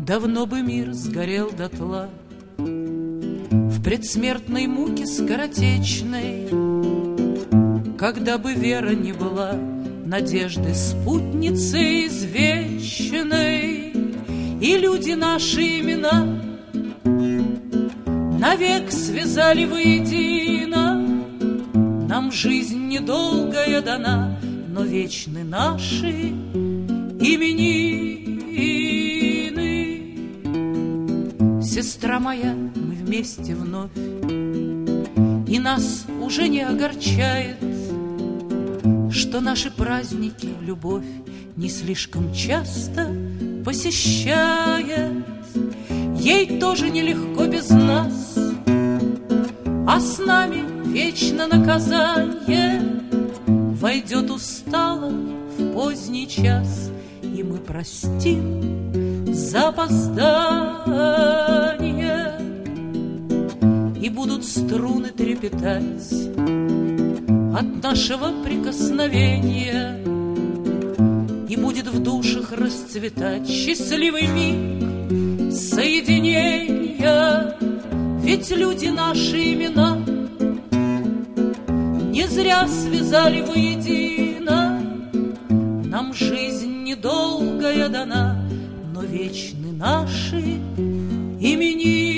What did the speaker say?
Давно бы мир сгорел дотла в предсмертной муке скоротечной, когда бы вера не была надежды спутницей извечной, и люди наши имена навек связали воедино. Нам жизнь недолгая дана, но вечны наши именины. Сестра моя, мы вместе вновь, и нас уже не огорчает, что наши праздники любовь не слишком часто посещает. Ей тоже нелегко без нас, а с нами вечно наказание. Войдет устало в поздний час, и мы простим запоздание. И будут струны трепетать от нашего прикосновения, и будет в душах расцветать счастливый миг соединения. Ведь люди наши имена не зря связали воедино. Нам жизнь недолгая дана, но вечны наши имена.